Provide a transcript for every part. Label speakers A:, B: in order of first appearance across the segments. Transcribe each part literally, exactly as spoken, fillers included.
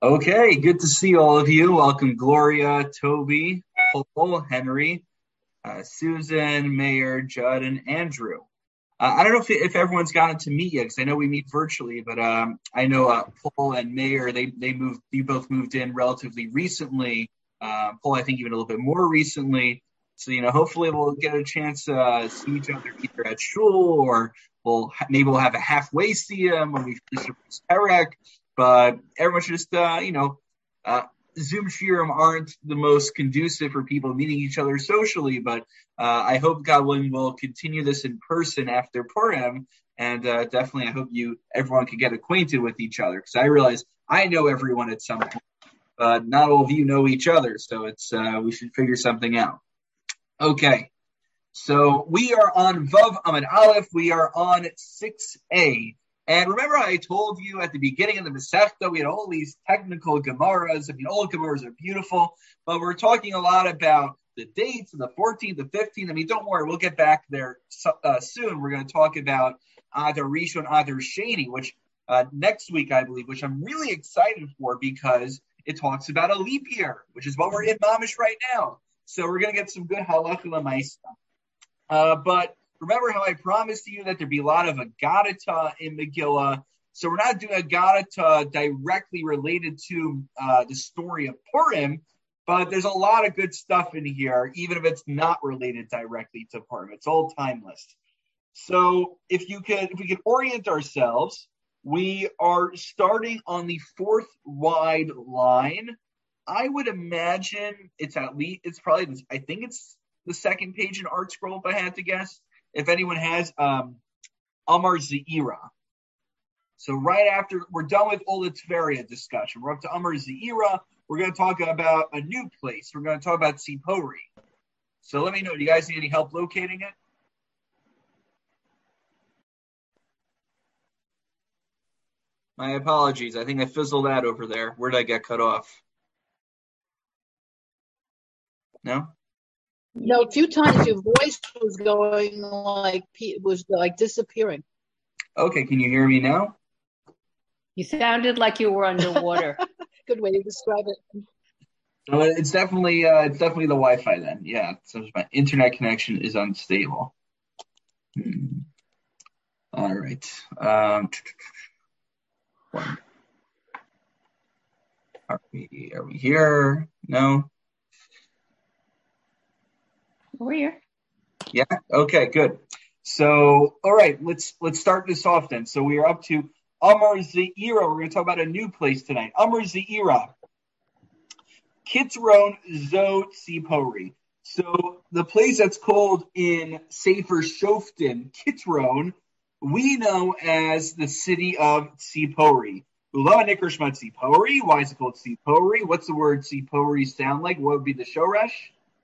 A: Okay, good to see all of you. Welcome, Gloria, Toby, Paul, Henry, uh, Susan, Mayor, Judd, and Andrew. Uh, I don't know if, if everyone's gotten to meet yet, because I know we meet virtually, but um, I know uh, Paul and Mayor, they they moved, you both moved in relatively recently. Uh, Paul, I think even a little bit more recently. So, you know, hopefully we'll get a chance to uh, see each other either at shul or we'll maybe we'll have a halfway see them when we finish Perek. But everyone should just, uh, you know, uh, Zoom shiurim aren't the most conducive for people meeting each other socially, but uh, I hope God willing will continue this in person after Purim, and uh, definitely I hope you everyone can get acquainted with each other, because I realize I know everyone at some point, but not all of you know each other, so it's uh, we should figure something out. Okay, so we are on Vav Amud Aleph. We are on six A. And remember, I told you at the beginning of the Masechta, we had all these technical Gemaras. I mean, all Gemaras are beautiful, but we're talking a lot about the dates and the fourteenth, the fifteenth. I mean, don't worry, we'll get back there uh, soon. We're going to talk about Adar Rishon, Adar Sheni, which uh, next week, I believe, which I'm really excited for because it talks about a leap year, which is what we're in Mamish right now. So we're going to get some good halacha l'maisa. Uh, but remember how I promised you that there'd be a lot of Agadata in Megillah. So we're not doing Agadata directly related to uh, the story of Purim, but there's a lot of good stuff in here, even if it's not related directly to Purim. It's all timeless. So if you could, if we could orient ourselves, we are starting on the fourth wide line. I would imagine it's at least, it's probably, I think it's the second page in Art Scroll, if I had to guess. If anyone has um, Amar Ze'ira. So right after, we're done with all the Tveria discussion. We're up to Amar Ze'ira. We're going to talk about a new place. We're going to talk about Tzipori. So let me know, do you guys need any help locating it? My apologies. I think I fizzled out over there. Where did I get cut off? No?
B: No, a few times your voice was going like, was like disappearing.
A: Okay, can you hear me now?
C: You sounded like you were underwater.
B: Good way to describe it.
A: So it's definitely, uh, it's definitely the Wi-Fi then. Yeah, so my internet connection is unstable. Hmm. All right. Um, one. Are we, are we here? No?
C: We're here.
A: Yeah. Okay. Good. So, all right. Let's let's start this off then. So we are up to Amar Ze'ira. We're going to talk about a new place tonight. Amar Ze'ira, Kitron Zo Tzipori. So the place that's called in Sefer Shoftim Kitron, we know as the city of Tzipori. Ula Nikr Shma Tzipori. Why is it called Tzipori? What's the word Tzipori sound like? What would be the shoresh?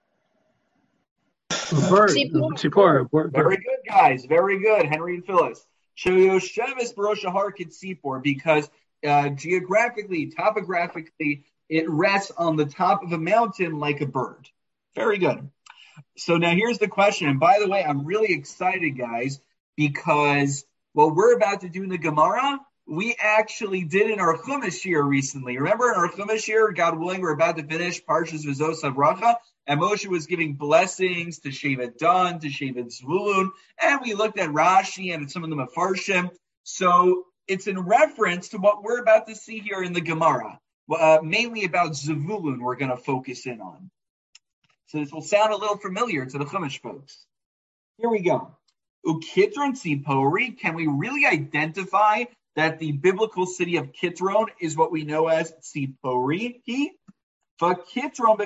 D: Bird. Tzipor. Bird.
A: Very good, guys. Very good. Henry and Phyllis. Shoyoshevis Barosha Harkit Tzipor, because uh, geographically, topographically, it rests on the top of a mountain like a bird. Very good. So now here's the question. And by the way, I'm really excited, guys, because what we're about to do in the Gemara, we actually did in our Chumash year recently. Remember in our Chumash year, God willing, we're about to finish Parshas V'zos HaBracha, and Moshe was giving blessings to Shevet Dan, to Shevet Zvulun, and we looked at Rashi and some of the Mefarshim. So it's in reference to what we're about to see here in the Gemara, uh, mainly about Zvulun we're going to focus in on. So this will sound a little familiar to the Chumash folks. Here we go. Ukitron Tzipori, can we really identify that the biblical city of Kitron is what we know as Tzipori? Kitron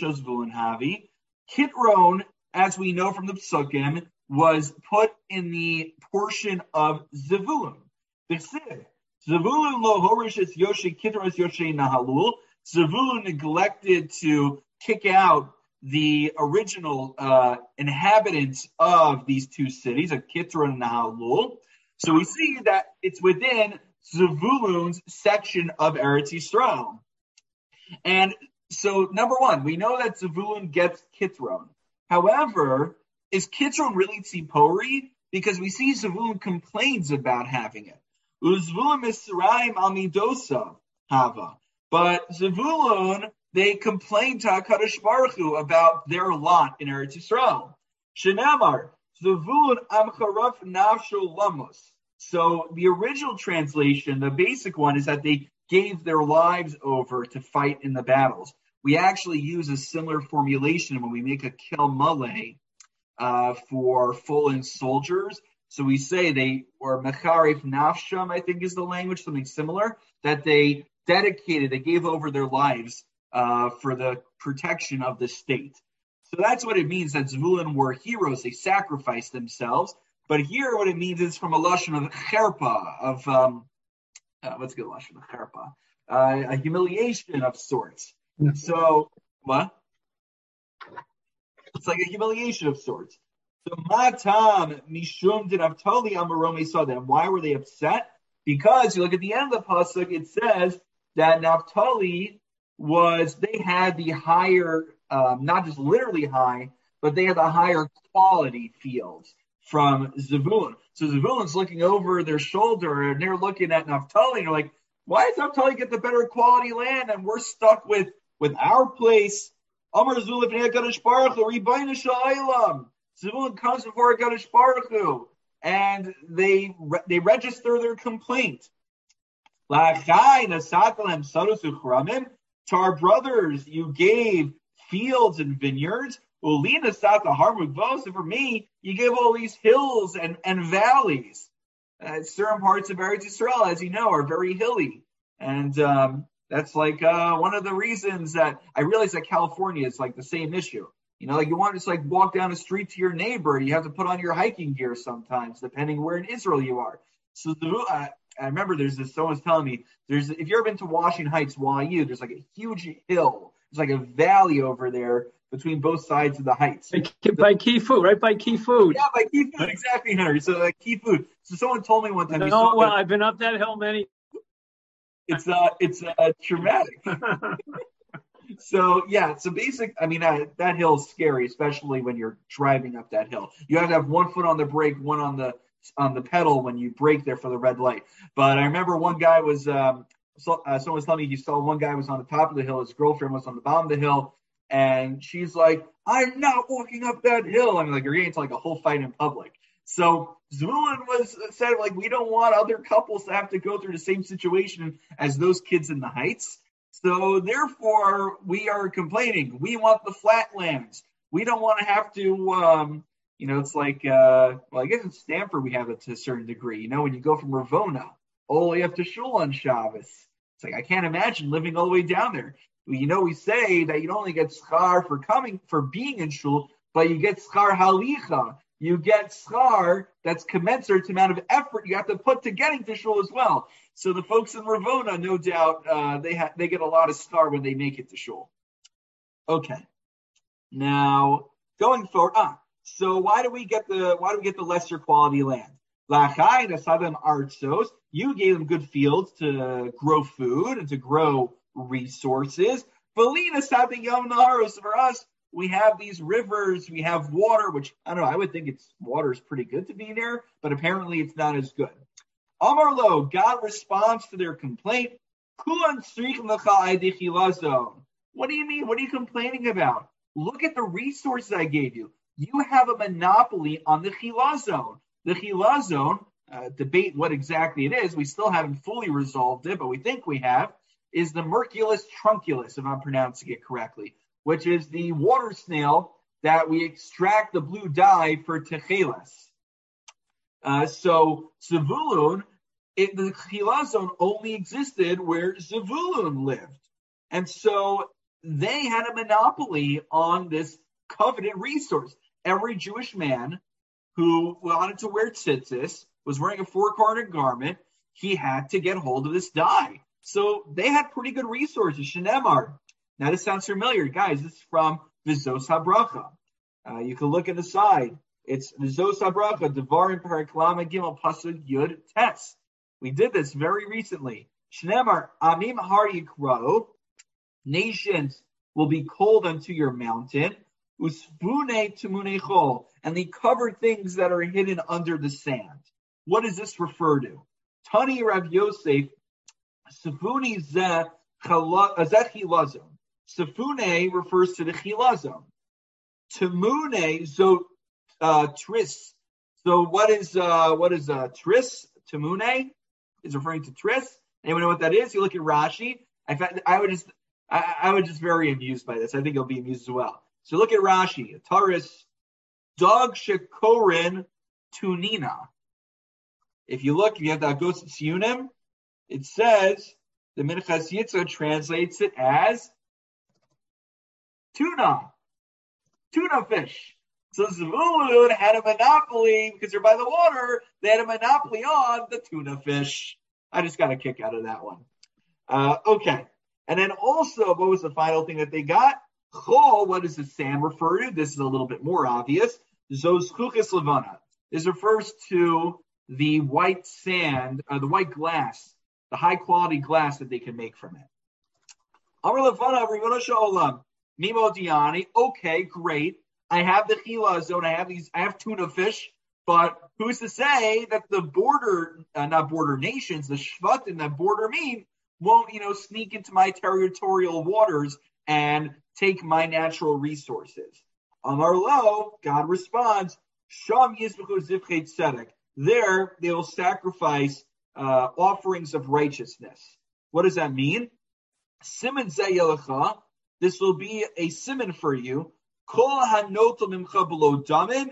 A: Kitron, as we know from the Psukim, was put in the portion of Zevulun. Zevulun lo horishes Yoshe Kitron Yoshe Nahalul. Zevulun neglected to kick out the original uh, inhabitants of these two cities, of Kitron and Nahalul. So we see that it's within Zevulun's section of Eretz Yisrael. And so, number one, we know that Zevulun gets Kitron. However, is Kitron really Tzipori? Because we see Zevulun complains about having it. Uzvulun Misraim Amidosa Hava. But Zevulun, they complained to HaKadosh Baruch Hu about their lot in Eretz Yisrael. Shenamar, Zevulun amcharaf nafshu lamos. So the original translation, the basic one, is that they gave their lives over to fight in the battles. We actually use a similar formulation when we make a kel maleh uh, for fallen soldiers. So we say they were mecharif nafsham, I think is the language, something similar, that they dedicated, they gave over their lives uh, for the protection of the state. So that's what it means that Zvulun were heroes. They sacrificed themselves. But here what it means is from a lashon of cherpa, of, um, uh, what's good lashon of cherpa? Uh, a humiliation of sorts. Yeah. So, what? It's like a humiliation of sorts. So, matam mishum did Naftali amarome saw them. Why were they upset? Because you look at the end of the pasuk, it says that Naphtali was, they had the higher, um, not just literally high, but they had the higher quality fields from Zevulun. So Zevulun's looking over their shoulder and they're looking at Naphtali and they're like, why does Naphtali get the better quality land and we're stuck with, with our place? Amar Zevulun HaKadosh Baruch Hu, Ribayna Sha'aylam. Zevulun comes before HaKadosh Baruch Hu and they they register their complaint. To our brothers, you gave fields and vineyards. And for me, you gave all these hills and, and valleys. Uh, certain parts of Eretz Yisrael, as you know, are very hilly. And um, that's like uh, one of the reasons that I realize that California is like the same issue. You know, like you want to just like walk down the street to your neighbor, and you have to put on your hiking gear sometimes, depending where in Israel you are. So the, uh, I remember there's this, someone's telling me, there's, if you've ever been to Washington Heights, Y U, there's like a huge hill. There's like a valley over there between both sides of the heights.
D: By, by Key Food, right by Key Food.
A: Yeah, by Key Food, exactly, Henry. So like Key Food. So someone told me one time.
D: No, well, I've been up that hill many.
A: It's uh, it's uh, traumatic. So yeah, so basic. I mean, that that hill is scary, especially when you're driving up that hill. You have to have one foot on the brake, one on the on the pedal when you brake there for the red light. But I remember one guy was, um, so, uh, someone was telling me he saw one guy was on the top of the hill, his girlfriend was on the bottom of the hill, and she's like, "I'm not walking up that hill." I'm like, you're getting into like a whole fight in public. So Zvulun was said like, we don't want other couples to have to go through the same situation as those kids in the heights. So therefore, we are complaining. We want the flatlands. We don't want to have to, um, you know, it's like, uh, well, I guess in Stanford we have it to a certain degree. You know, when you go from Ravona all the way up to Shul on Shabbos, it's like I can't imagine living all the way down there. You know, we say that you don't only get schar for coming, for being in Shul, but you get schar halicha. You get schar that's commensurate to the amount of effort you have to put to getting to Shul as well. So the folks in Ravona, no doubt, uh, they ha- they get a lot of schar when they make it to Shul. Okay. Now, going forward, ah, so why do we get the why do we get the lesser quality land? Lachai nasadem artzos. You gave them good fields to grow food and to grow resources. Belina sabing yom naharos. For us, we have these rivers, we have water, which I don't know. I would think it's water is pretty good to be there, but apparently it's not as good. Amar lo, God responds to their complaint. What do you mean? What are you complaining about? Look at the resources I gave you. You have a monopoly on the Chila zone. The Chila zone, uh, debate what exactly it is. We still haven't fully resolved it, but we think we have, is the Merculus trunculus, if I'm pronouncing it correctly, which is the water snail that we extract the blue dye for techelas. Uh, so Zevulun, it, the Chila zone only existed where Zevulun lived. And so they had a monopoly on this coveted resource. Every Jewish man who wanted to wear tzitzis, was wearing a four-cornered garment, he had to get hold of this dye. So they had pretty good resources. Shenemar. Now this sounds familiar. Guys, this is from Vizos HaBracha. Uh, you can look at the side. It's Vizos HaBracha, Devarim Paraklama Gimel Pasuk Yud Tes. We did this very recently. Shenemar, Amim Har Yikro, nations will be cold unto your mountain, Usbune Tumunechol, and they cover things that are hidden under the sand. What does this refer to? Tani Rav Yosef, Sefuni Zeh Azet chilazon. Sefune refers to the chilazon. Temune zot uh, tris. So what is uh, what is uh, tris? Temune is referring to tris. Anyone know what that is? You look at Rashi. I fact, I would just I, I would just very amused by this. I think you'll be amused as well. So look at Rashi. Taurus, dog shekorin tunina. If you look, if you have the Agos Tzionim, it says the Minchas Yitzchak translates it as tuna, tuna fish. So Zvulun had a monopoly because they're by the water. They had a monopoly on the tuna fish. I just got a kick out of that one. Uh, okay, and then also, what was the final thing that they got? Chol. What does the sand refer to? This is a little bit more obvious. Zoschuchis levana. This refers to the white sand, uh, the white glass, the high quality glass that they can make from it. Amar levana Rivona Shalom Mimo Diani. Okay, great. I have the chila zone. I have these. I have tuna fish. But who's to say that the border, uh, not border nations, the shvatim that border me, won't, you know, sneak into my territorial waters and take my natural resources? Amar lo, God responds, Sham yizbechu zivchei tzedek. There, they will sacrifice uh, offerings of righteousness. What does that mean? Siman zeyelecha. This will be a siman for you. Kol hanoto mimcha below damin.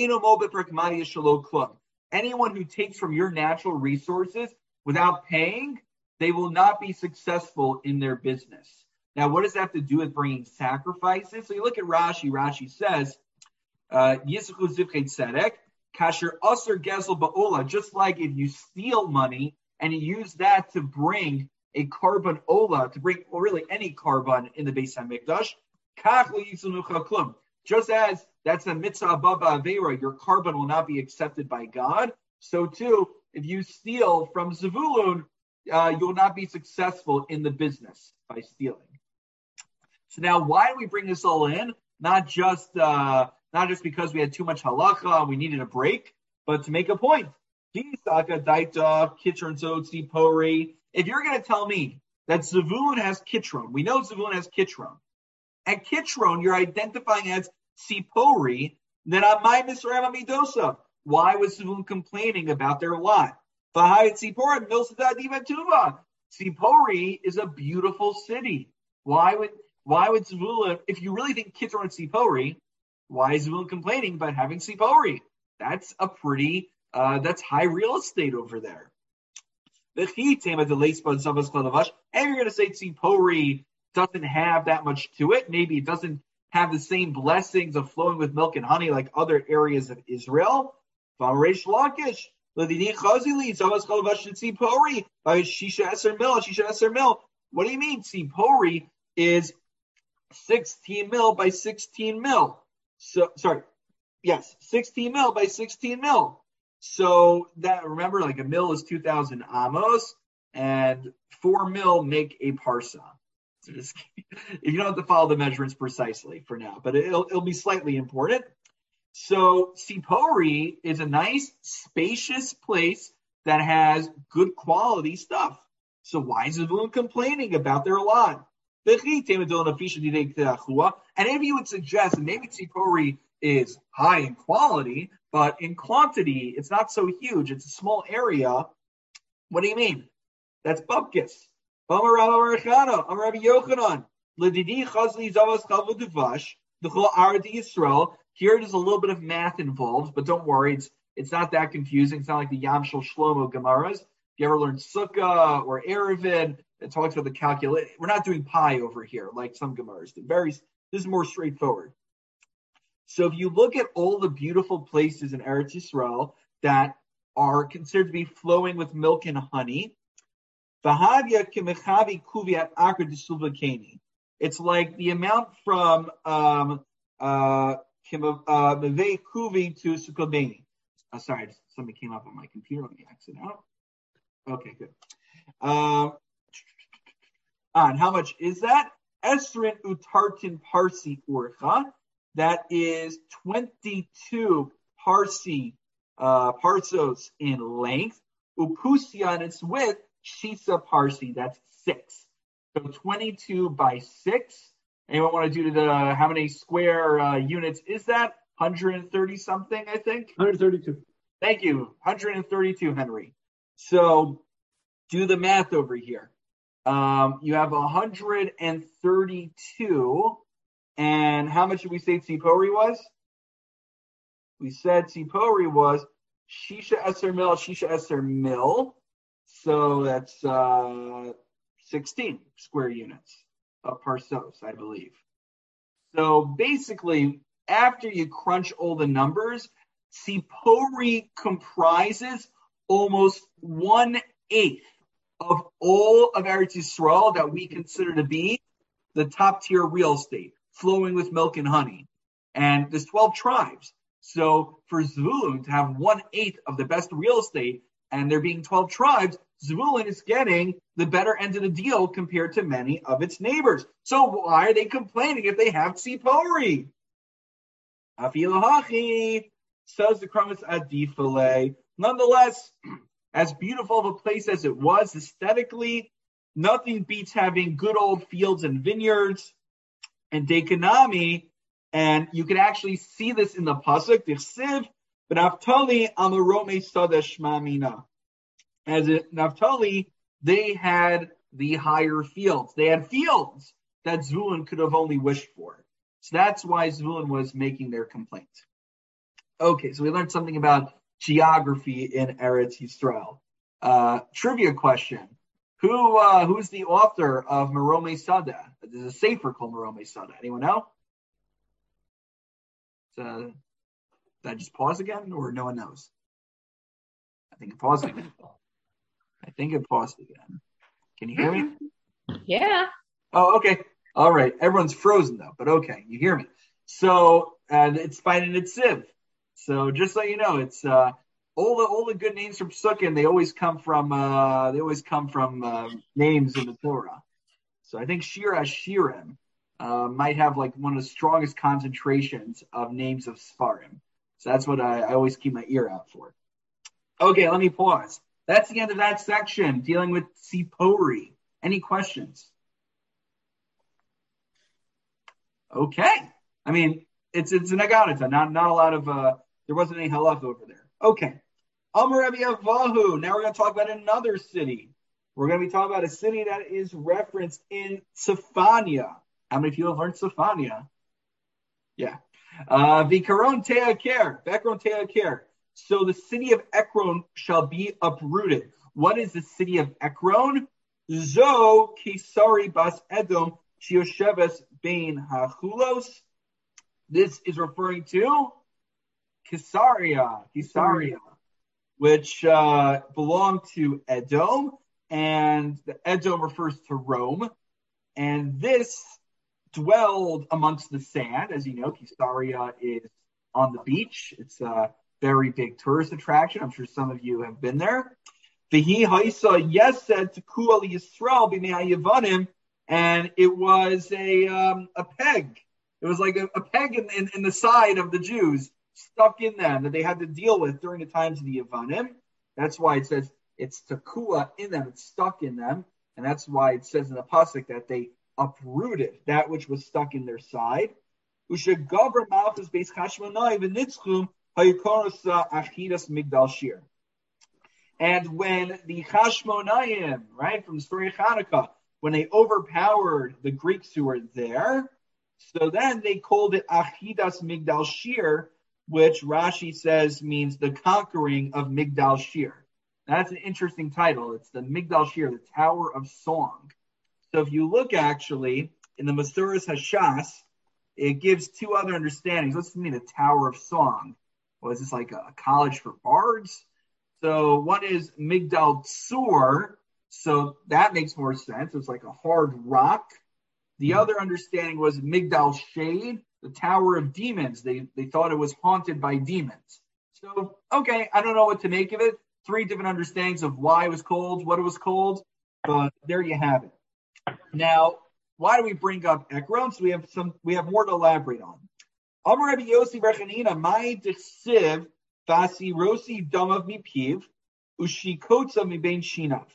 A: Anyone who takes from your natural resources without paying, they will not be successful in their business. Now, what does that have to do with bringing sacrifices? So you look at Rashi. Rashi says, "Yischu zivchei tzedek kasher aser gezel ba'ola." Just like if you steal money and you use that to bring a carbon ola, to bring well, really any carbon in the Beis Hamikdash, kach lo yislu nucha klum. Just as that's a mitzvah baba avera, your carbon will not be accepted by God. So too, if you steal from Zvulun, uh, you'll not be successful in the business by stealing. So now, why do we bring this all in? Not just uh, not just because we had too much halacha and we needed a break, but to make a point. If you're going to tell me that Zvulun has Kitron, we know Zvulun has Kitron. At Kitron, you're identifying as Tzipori, then Amai Misraim Amidosa. Why was Zvulun complaining about their lot? Tzipori is a beautiful city. Why would why would Zvulun, if you really think Kitron is Tzipori, why is Zvulun complaining about having Tzipori? That's a pretty, uh, that's high real estate over there. And you're going to say Tzipori doesn't have that much to it. Maybe it doesn't have the same blessings of flowing with milk and honey like other areas of Israel. What do you mean? Tzipori is sixteen mil by sixteen mil. So, sorry. Yes, sixteen mil by sixteen mil. So that, remember, like a mil is two thousand amos, and four mil make a parsa. So just, you don't have to follow the measurements precisely for now, but it'll, it'll be slightly important. So Tzipori is a nice, spacious place that has good quality stuff. So why is Zvulun complaining about their lot? And if you would suggest that maybe Tzipori is high in quality, but in quantity, it's not so huge. It's a small area. What do you mean? That's bupkis. Here there's a little bit of math involved, but don't worry, it's it's not that confusing. It's not like the Yam Shel Shlomo Gemaras. If you ever learned Sukkah or Eruvin, it talks about the calculation. We're not doing pi over here like some Gemaras do. Very, this is more straightforward. So if you look at all the beautiful places in Eretz Yisrael that are considered to be flowing with milk and honey, it's like the amount from um, uh, Kuvi to Sukobeni. Oh, sorry, something came up on my computer. Let me exit out. Okay, good. Um, and how much is that? Esrin utartin parsi urcha. That is twenty-two parsi uh, parsos in length. Upusia, and its width, shisa parsi. That's six. So twenty-two by six. Anyone want to do the, how many square uh, units is that? one hundred thirty something, I think.
D: one hundred thirty-two.
A: Thank you. one hundred thirty-two, Henry. So do the math over here. Um, you have one hundred thirty-two. And how much did we say Tzipori was? We said Tzipori was Shisha Eser Mil, Shisha Eser Mil. So that's uh, sixteen square units of parsos, I believe. So basically, after you crunch all the numbers, Tzipori comprises almost one-eighth of all of Eretz Yisrael that we consider to be the top-tier real estate, flowing with milk and honey. And there's twelve tribes. So for Zvulun to have one-eighth of the best real estate, and there being twelve tribes, Zvulun is getting the better end of the deal compared to many of its neighbors. So why are they complaining if they have Tzipori? Afilahachi, says the Kramas Adifale. Nonetheless, as beautiful of a place as it was aesthetically, nothing beats having good old fields and vineyards and Dekanami. And you can actually see this in the pasuk. Dichsiv b'Naftali amarome sadesh mamina. As it Naphtali, they had the higher fields. They had fields that Zvulun could have only wished for. So that's why Zvulun was making their complaint. Okay, so we learned something about geography in Eretz Yisrael. Uh, trivia question. Who uh, Who's the author of Meromei Sada? There's a sefer called Meromei Sada. Anyone know? Uh, did I just pause again, or no one knows? I think it paused again. I think it paused again. Can you hear me?
C: Yeah.
A: Oh, okay. All right. Everyone's frozen though, but okay, you hear me. So uh, it's by the Nitziv. So just so you know, it's uh, all the all the good names from Psukim. They always come from uh, they always come from uh, names in the Torah. So I think Shir Hashirim uh, might have like one of the strongest concentrations of names of Sfarim. So that's what I, I always keep my ear out for. Okay, let me pause. That's the end of that section dealing with Tzipori. Any questions? Okay. I mean, it's it's an agadita, not not a lot of uh there wasn't any halach over there. Okay. Amar Rabbi Avahu. Now we're going to talk about another city. We're going to be talking about a city that is referenced in Tzefania. How many people have learned Tzefania? Yeah. Uh Vikaron Te'aker. Vekaron Te'aker. So the city of Ekron shall be uprooted. What is the city of Ekron? Zo Kisari Bas Edom Shiosheves Bein Hachulos. This is referring to Kisaria, Kisaria, which uh, belonged to Edom, and the Edom refers to Rome. And this dwelled amongst the sand. As you know, Kisaria is on the beach. It's a very big tourist attraction. I'm sure some of you have been there. V'hi ha'isa yesed teku al Yisrael b'mei Yevanim, and it was a um, a peg. It was like a, a peg in, in, in the side of the Jews, stuck in them, that they had to deal with during the times of the Yevanim. That's why it says it's tekua in them, it's stuck in them, and that's why it says in the pasuk that they uprooted that which was stuck in their side. Ushegaber malchus beis Chashmonai v'nitzchum hayikoros achidas migdal shir. And when the Chashmonayim, right, from the story of Hanukkah, when they overpowered the Greeks who were there, so then they called it Achidas Migdal Shir, which Rashi says means the conquering of Migdal Shir. That's an interesting title. It's the Migdal Shir, the Tower of Song. So if you look actually in the Masuras Hashas, it gives two other understandings. What's it mean, the Tower of Song? Well, is this like a college for bards? So one is Migdal Tsur, so that makes more sense. It's like a hard rock. The other understanding was Migdal Shade, the Tower of Demons. They they thought it was haunted by demons. So, okay, I don't know what to make of it. Three different understandings of why it was called, what it was called, but there you have it. Now, why do we bring up Ekron? So we have some, we have more to elaborate on. Amar Rabbi Yossi bar Chanina, my dechsiv vasi rosi damav mipiv ushikotza mibein shinav.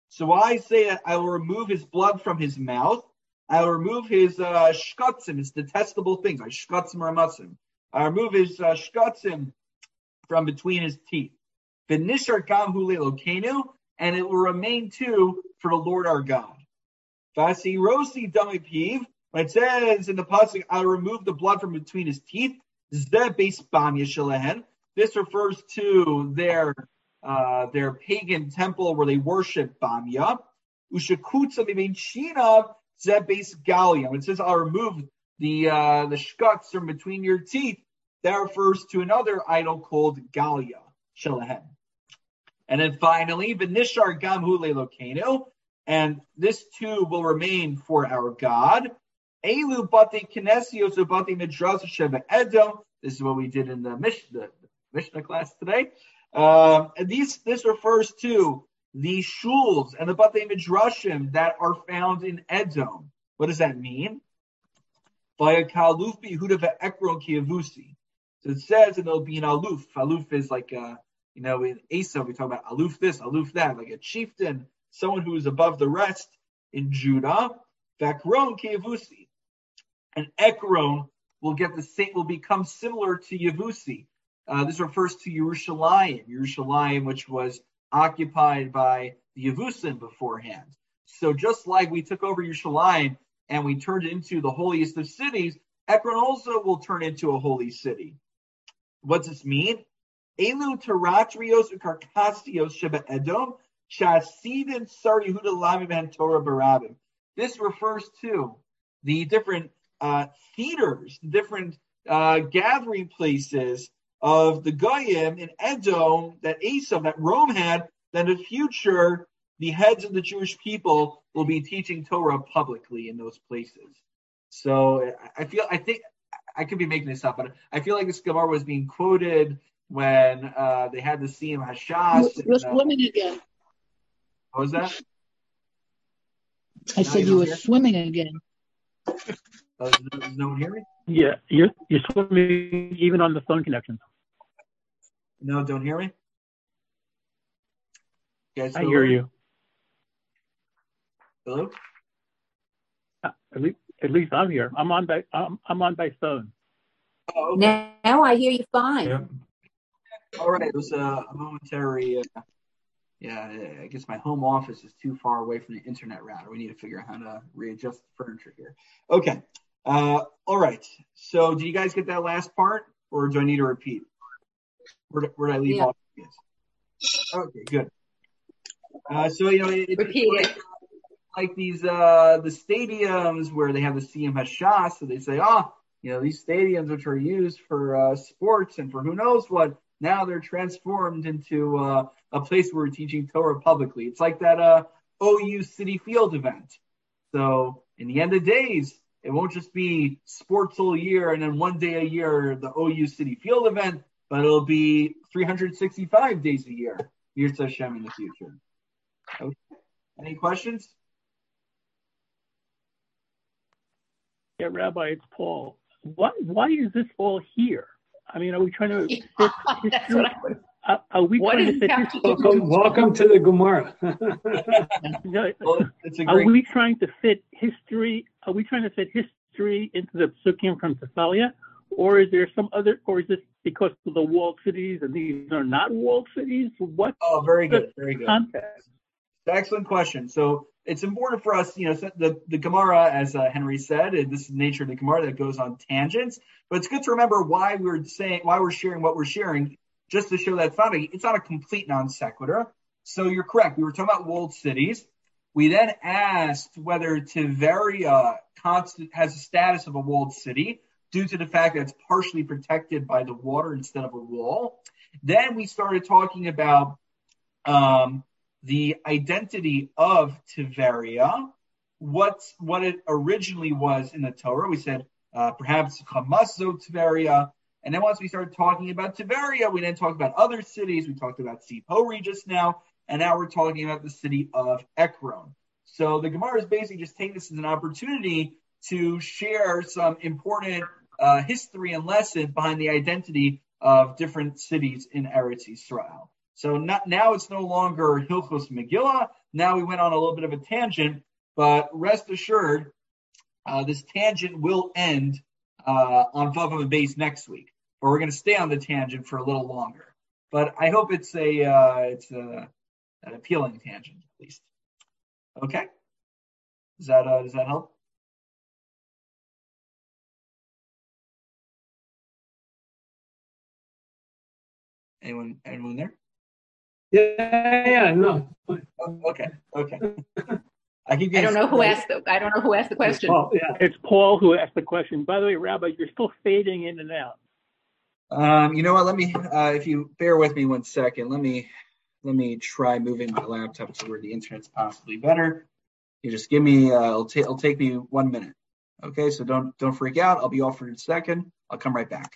A: So I say I will remove his blood from his mouth. I will remove his uh, shkatzim, his detestable things, like shkatzim ramatzim. I remove his uh, shkatzim from between his teeth. V'nishar gam hu le'elokenu, and it will remain too for the Lord our God. V'asirosi dami piv, when it says in the pasuk, I'll remove the blood from between his teeth, zeh beis bamya shelehen. This refers to their uh, their pagan temple where they worship Bamya. Ushakutza mimein shinav zeh beis galia. When it says I'll remove the uh, the shkutz from between your teeth, that refers to another idol called Galia shelehen. And then finally, v'nishar gam hu le'elokenu, and this too will remain for our God. Elu bate kinesios bate midrash sheva edom. This is what we did in the Mishnah, the Mishnah class today. Um, and these this refers to the shuls and the bate midrashim that are found in Edom. What does that mean? By a kaluf behuda ve'ekron kiyavusi. So it says, and there'll be an aluf. Aluf is like a, you know, in Asa we talk about aluf this, aluf that, like a chieftain, someone who is above the rest in Judah. Ve'ekron kiyavusi. And Ekron will get the same, will become similar to Yevusi. Uh, this refers to Yerushalayim, Yerushalayim, which was occupied by the Yevusim beforehand. So just like we took over Yerushalayim and we turned it into the holiest of cities, Ekron also will turn into a holy city. What does this mean? Elu teratrios ukarkasios sheba Edom shasidin sar Yehuda lamim and Torah barabim. This refers to the different uh, theaters, different uh, gathering places of the Goyim in Edom that Asa, that Rome had, that in the future the heads of the Jewish people will be teaching Torah publicly in those places. So I feel, I think, I could be making this up, but I feel like this Gemara was being quoted when uh, they had the Siyum Hashas.
B: You're, you're swimming again.
A: What was that?
B: I said you were swimming again.
A: Oh, does no one hear me?
D: Yeah, you're you're swimming even on the phone connection.
A: No, don't hear me? Guys,
D: I hear you.
A: Hello?
D: Uh, at least, at least I'm here. I'm on by I'm, I'm on by phone.
A: Oh, okay.
E: Now, now I hear you fine.
A: Yeah. All right, it was a, a momentary. Uh, yeah, I guess my home office is too far away from the internet router. We need to figure out how to readjust the furniture here. Okay. Uh, all right. So, do you guys get that last part, or do I need to repeat? Where, where did I leave
E: Yeah.
A: off? Okay, good. Uh, so you know, it,
C: Repeat
A: it's
C: it.
A: like these uh, the stadiums where they have the Siyum Hashas, so they say, oh, you know, these stadiums which are used for uh, sports and for who knows what, now they're transformed into uh, a place where we're teaching Torah publicly. It's like that uh, O U City Field event. So in the end of days, it won't just be sports all year and then one day a year, the O U City Field event, but it'll be three hundred sixty-five days a year, Yirtzeh Hashem, in the future. Okay. Any questions?
D: Yeah, Rabbi, it's Paul. Why why is this all here? I mean, are we trying to fit history?
C: That's what I would.
D: Are, are we
C: What
D: trying
C: does
D: to fit
C: it have to
D: history?
C: do?
F: Welcome, welcome to the Gemara.
D: No,
A: Well, it's a
D: Are
A: great.
D: we trying to fit history? Are we trying to fit history into the psukim from Thessalia, or is there some other? Or is this because of the walled cities and these are not walled cities? What?
A: Oh, very
D: the
A: good, very good.
D: context?
A: Excellent question. So it's important for us, you know, the, the Gemara, as uh, Henry said, and this is the nature of the Gemara that goes on tangents, but it's good to remember why we're saying, why we're sharing what we're sharing, just to show that it's not a, it's not a complete non sequitur. So you're correct. We were talking about walled cities. We then asked whether Tiberia constant, has a status of a walled city due to the fact that it's partially protected by the water instead of a wall. Then we started talking about um, the identity of Tiberia, what what it originally was in the Torah. We said uh, perhaps Hamaso Tiberia, and then once we started talking about Tiberia, we then talked about other cities. We talked about Sipori just now, and now we're talking about the city of Ekron. So the Gemara is basically just taking this as an opportunity to share some important uh, history and lessons behind the identity of different cities in Eretz Yisrael. So not, now it's no longer Hilchos Megillah. Now we went on a little bit of a tangent, but rest assured, uh, this tangent will end uh, on Vav and Beis next week. Or we're going to stay on the tangent for a little longer. But I hope it's a uh, it's a, an appealing tangent at least. Okay, does that uh, does that help? Anyone anyone there?
F: Yeah, yeah, no.
A: Oh, okay, okay. I, keep
C: I don't know who
A: started.
C: asked the I don't know who asked the question.
F: Oh, yeah.
D: It's Paul who asked the question. By the way, Rabbi, you're still fading in and out.
A: Um, you know what? Let me, uh, if you bear with me one second, let me, let me try moving my laptop to where the internet's possibly better. You just give me, uh, it'll, ta- it'll take me one minute. Okay, so don't, don't freak out. I'll be off for a second. I'll come right back.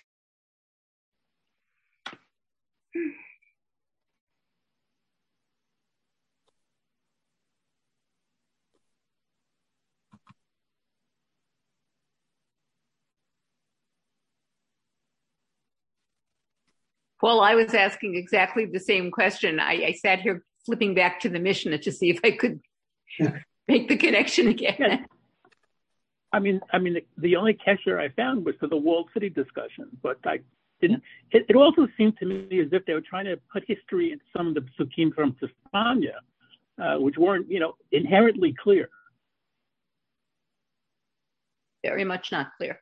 C: Well, I was asking exactly the same question. I, I sat here flipping back to the Mishnah to see if I could make the connection again.
D: Yeah. I mean, I mean, the, the only kesher I found was for the walled city discussion, but I didn't. It, it also seemed to me as if they were trying to put history into some of the psukim from Tzfanya, uh, which weren't, you know, inherently clear.
C: Very much not clear.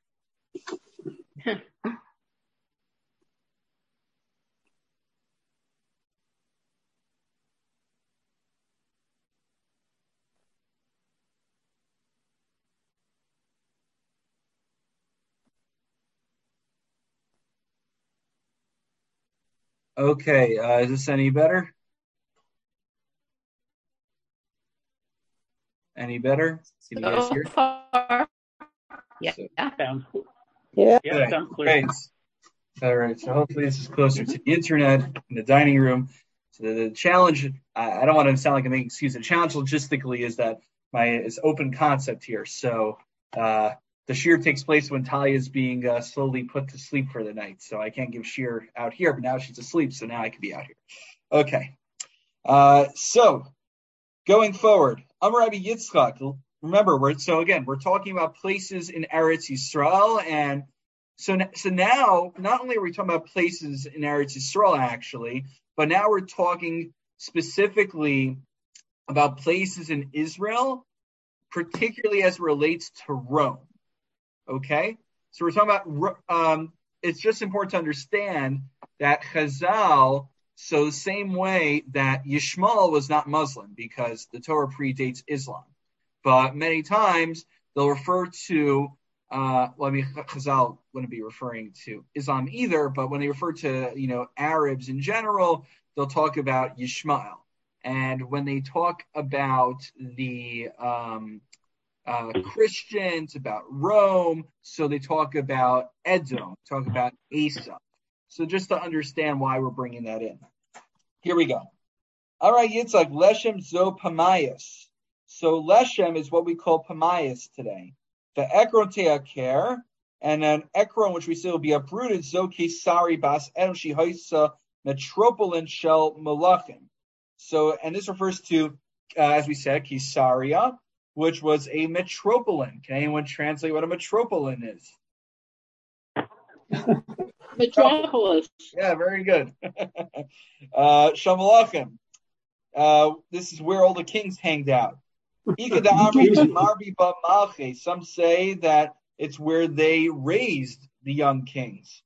A: Okay, uh, is this any better? Any better? Can you guys
C: So
A: hear?
C: far, yeah.
A: So,
D: Sounds cool.
B: Yeah.
D: Yeah,
A: okay,
D: sounds clear.
A: great. All right, so hopefully this is closer to the internet in the dining room. So the, the challenge, I, I don't want to sound like I'm making excuses. The challenge logistically is that my is open concept here. So uh, the shear takes place when Talia is being uh, slowly put to sleep for the night. So I can't give shear out here, but now she's asleep, so now I can be out here. Okay. Uh, so going forward, Amar Rabbi Yitzchak. Remember, we're so again we're talking about places in Eretz Yisrael, and so so now not only are we talking about places in Eretz Yisrael actually, but now we're talking specifically about places in Israel, particularly as it relates to Rome. Okay, so we're talking about. Um, it's just important to understand that Chazal. So the same way that Yishmael was not Muslim because the Torah predates Islam, but many times they'll refer to. Uh, well, I mean, Chazal wouldn't be referring to Islam either, but when they refer to you know Arabs in general, they'll talk about Yishmael. And when they talk about the um, uh, Christians, about Rome, so they talk about Edom, talk about Asa. So just to understand why we're bringing that in. Here we go. All right, Yitzhak, Leshem zo Pamayas. So Leshem is what we call Pamayas today. The Ekron te'aker, and an Ekron, which we say will be uprooted, zo Kesari bas Edom shihoisa metropolin shel Malachim. So, and this refers to, uh, as we said, Kesaria, which was a metropolin. Can anyone translate what a metropolin is?
B: Metropolis.
A: Yeah, very good. uh, Shamalachim. Uh, this is where all the kings hanged out. Some say that it's where they raised the young kings.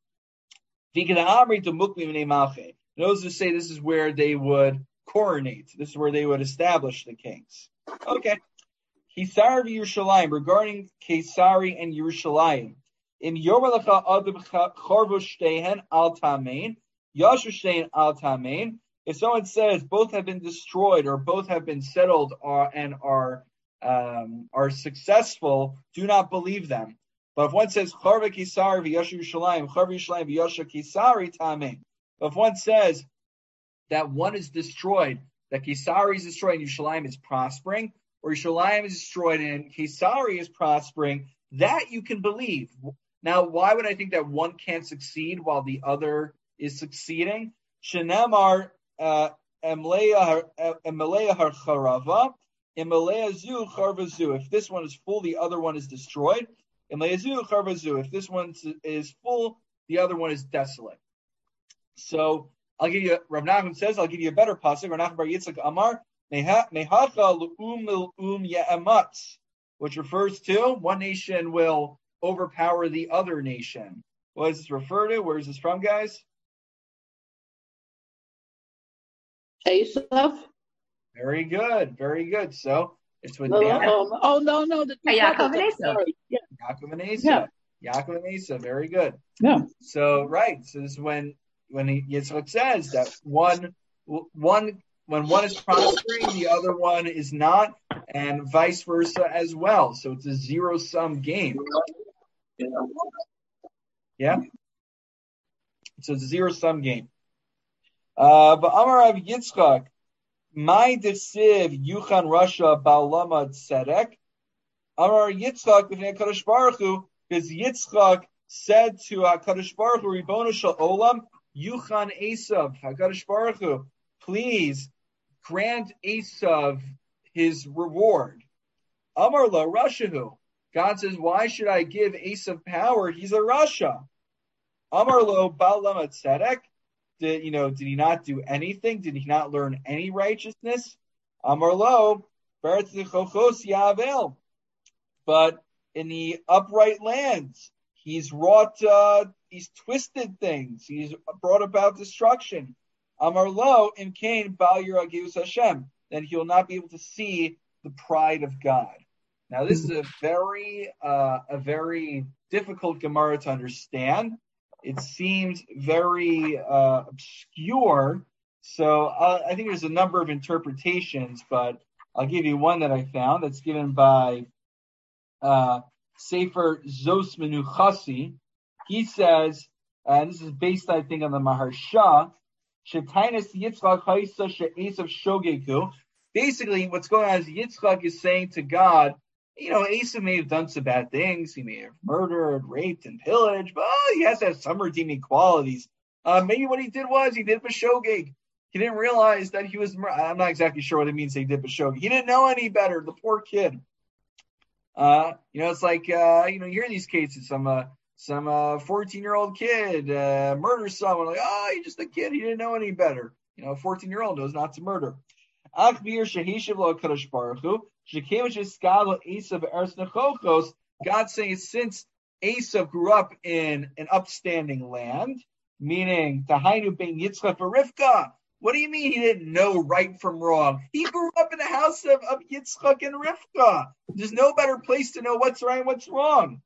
A: Those who say this is where they would coronate. This is where they would establish the kings. Okay. Kesar Yerushalayim, regarding Kesari and Yerushalayim. In Yomalacha Adam Charvushtehen Al Tamein, Yashushtehen Al Tamein. If someone says both have been destroyed or both have been settled or, and are um, are successful, do not believe them. But if one says Charva Kesari v'Yashu Yerushalayim, Charva Yerushalayim v'Yasha Kesari Tamein. If one says that one is destroyed, that Kesari is destroyed and Yerushalayim is prospering, or Yerushalayim is destroyed and Kesari is prospering, that you can believe. Now, why would I think that one can't succeed while the other is succeeding? Shenamar uh, Emleya Harcharava, Emleya Zu Charvazu. If this one is full, the other one is destroyed. Emleya Zu Charvazu. If this one is full, the other one is desolate. So I'll give you, Rav Nachman says, I'll give you a better pasuk. Rav Nachman bar Yitzchak Amar, Mehacha L'um L'um Ye'amatz, which refers to one nation will overpower the other nation. What does this refer to? Where is this from, guys?
B: Esav.
A: Very good, very good. So it's with
B: No,
A: Dan.
B: um, oh no, no, the two
C: Yeah, Yaakov
B: brothers,
C: and
B: I'm
C: Esav.
B: sorry. Yeah.
A: Yaakov and Esav.
B: Yeah.
A: Yaakov and Esav. Very good.
F: Yeah.
A: So right. So this is when when he, Yitzchak says that one one when one is prospering, the other one is not, and vice versa as well. So it's a zero sum game. Yeah. So it's a zero sum game. Uh, but Amar of Yitzchak, my desiv Yuchan Rasha Ba'alama Tzedek. Amar Yitzchak b'nei Kadosh Baruch Hu, because Yitzchak said to HaKadosh Baruch Hu, Ribono Shel Olam, Yuchan Esav, HaKadosh Baruch Hu, please grant Esav his reward. Amar La Rashahu. God says, why should I give Esav power? He's a Rasha. Amar Lo Ba'alama Tzedek. Did you know? Did he not do anything? Did he not learn any righteousness? Amar Lo Beretz Chochos Yavel. But in the upright lands, he's wrought, uh, he's twisted things. He's brought about destruction. Amar Lo in Cain Bal Yirageus Hashem. Then he will not be able to see the pride of God. Now this is a very, uh, a very difficult Gemara to understand. It seems very uh, obscure, so uh, I think there's a number of interpretations, but I'll give you one that I found that's given by uh, Sefer Zos Menuchasi. He says, and this is based, I think, on the Maharsha, Shetainis Yitzchak Haisa She'esav Shogeku. Basically, what's going on is Yitzchak is saying to God, you know, Esav may have done some bad things. He may have murdered, raped, and pillaged, but oh, he has to have some redeeming qualities. Uh, maybe what he did was he did b'shogeg. He didn't realize that he was, I'm not exactly sure what it means he did b'shogeg. He didn't know any better, the poor kid. Uh, you know, it's like, uh, you know, you hear these cases, some uh, some uh, fourteen-year-old kid uh, murders someone, like, oh, he's just a kid, he didn't know any better. You know, a fourteen-year-old knows not to murder. God's saying, since Esav grew up in an upstanding land, meaning Tahainu ben Yitzchak Rivka. What do you mean he didn't know right from wrong? He grew up in the house of, of Yitzchak and Rivka. There's no better place to know what's right and what's wrong.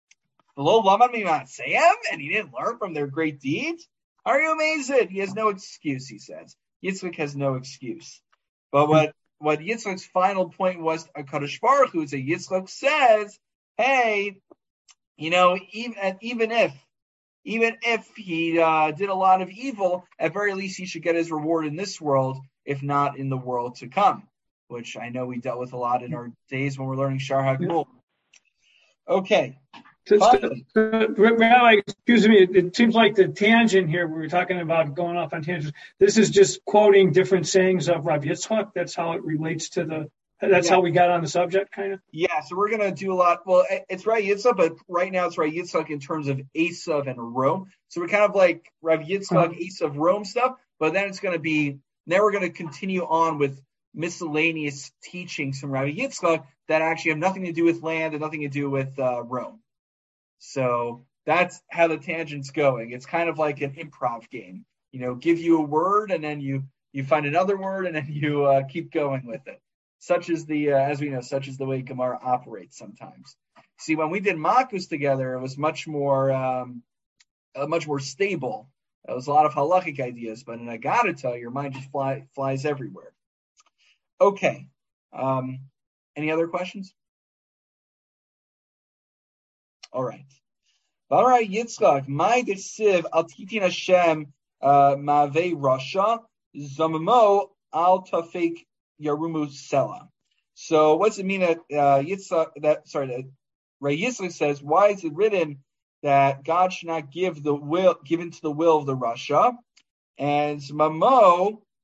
A: And he didn't learn from their great deeds? Are you amazed? He has no excuse, he says. Yitzchak has no excuse. But what, what Yitzchak's final point was, HaKadosh Baruch Hu, is that Yitzchak says, hey, you know, even, even if, even if he uh, did a lot of evil, at very least he should get his reward in this world, if not in the world to come, which I know we dealt with a lot in our days when we're learning Shar HaGvul. Okay.
F: So, so, Rabbi, excuse me, it, it seems like the tangent here, we were talking about going off on tangents. This is just quoting different sayings of Rav Yitzchak. That's how it relates to the, that's yeah. how we got on the subject, kind of?
A: Yeah, so we're going to do a lot. Well, it's Rav Yitzchak, but right now it's Rav Yitzchak in terms of Esav and Rome. So we're kind of like Rav Yitzchak, uh-huh. Esav, Rome stuff, but then it's going to be, now we're going to continue on with miscellaneous teachings from Rav Yitzchak that actually have nothing to do with land and nothing to do with uh, Rome. So that's how the tangent's going. It's kind of like an improv game. You know, give you a word and then you, you find another word and then you uh, keep going with it. Such is the, uh, as we know, such is the way Gemara operates sometimes. See, when we did Makkus together, it was much more, um, uh, much more stable. It was a lot of halachic ideas, but in I gotta tell you, your mind just fly, flies everywhere. Okay. Um, any other questions? All right. All right, Yitzchak, my desiv al titin Hashem ma'avei rasha zamamo al tafek yarumu sela. So what's it mean that uh, Yitzchak, that sorry, that Ray Yitzchak says, why is it written that God should not give the will given to the will of the rasha? And mamo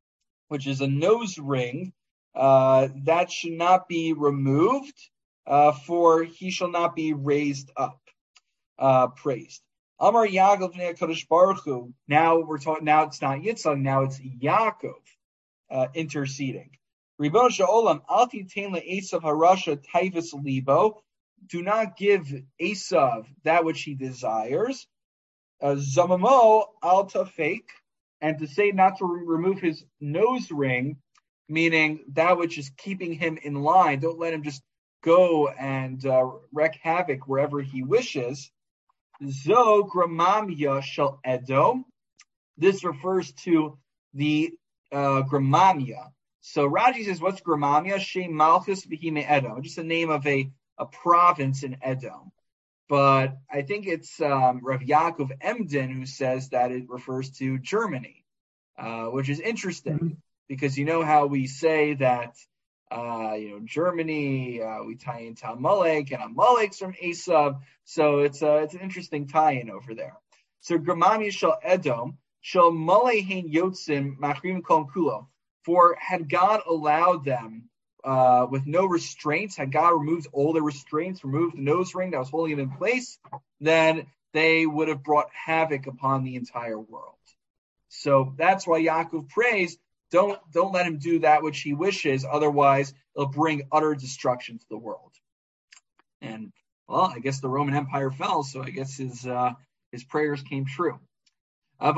A: which is a nose ring, uh, that should not be removed, uh, for he shall not be raised up, uh, praised. Amar Yaakov Kadosh Baruch Hu. Now we're talking. Now it's not Yitzchak. Now it's Yaakov uh, interceding. Ribono shel olam al titein le'esav harasha taivas libo. Do not give Esav that which he desires. Zamamo al tafek, and to say not to re- remove his nose ring, meaning that which is keeping him in line. Don't let him just go and uh, wreak havoc wherever he wishes. Zo gramamya shel Edom. This refers to the uh, gramamya. So Rashi says, what's gramamya? Shem Malchus Behime Edom. Just the name of a, a province in Edom. But I think it's um, Rav Yaakov Emden who says that it refers to Germany, uh, which is interesting mm-hmm. because you know how we say that Uh, you know, Germany, uh, we tie into Amalek, and Amalek's from Esav. So it's uh, it's an interesting tie-in over there. So Gramami shel Edom, shel Malehin Yotzim Machrim Kol Kulo. For had God allowed them uh, with no restraints, had God removed all the restraints, removed the nose ring that was holding it in place, then they would have brought havoc upon the entire world. So that's why Yaakov prays, Don't don't let him do that which he wishes, otherwise it'll bring utter destruction to the world. And well, I guess the Roman Empire fell, so I guess his uh, his prayers came true. Uh,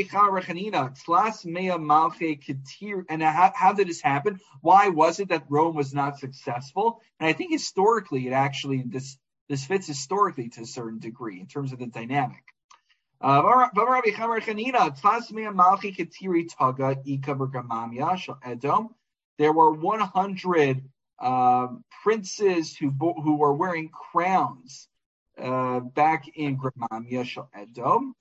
A: and how, how did this happen? Why was it that Rome was not successful? And I think historically, it actually this this fits historically to a certain degree in terms of the dynamic. Uh, there were one hundred uh, princes who who were wearing crowns uh, back in Gramamia Shel Edom.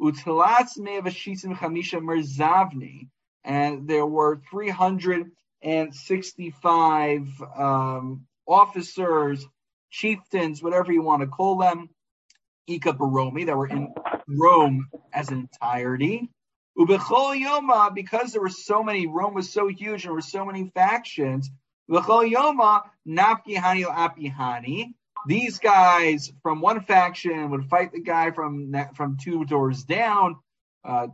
A: And there were three hundred sixty-five um, officers, chieftains, whatever you want to call them, Ika Baromi, that were in Rome as an entirety. Ubechol Yoma, because there were so many, Rome was so huge and there were so many factions. Ubechol Yoma, Napki Hani Api Hani. These guys from one faction would fight the guy from from two doors down. Uh,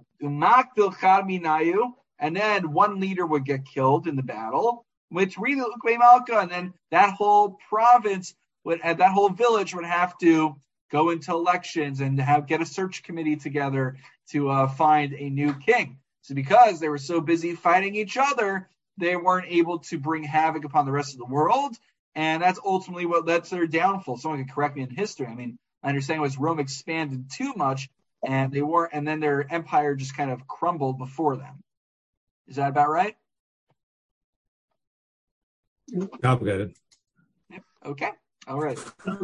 A: and then one leader would get killed in the battle. Which really, and then that whole province would, that whole village would have to go into elections and have get a search committee together to uh, find a new king. So because they were so busy fighting each other, they weren't able to bring havoc upon the rest of the world. And that's ultimately what led to their downfall. Someone can correct me in history. I mean, my understanding was Rome expanded too much and they were, and then their empire just kind of crumbled before them. Is that about right?
E: Complicated.
A: Yep. Okay. All right.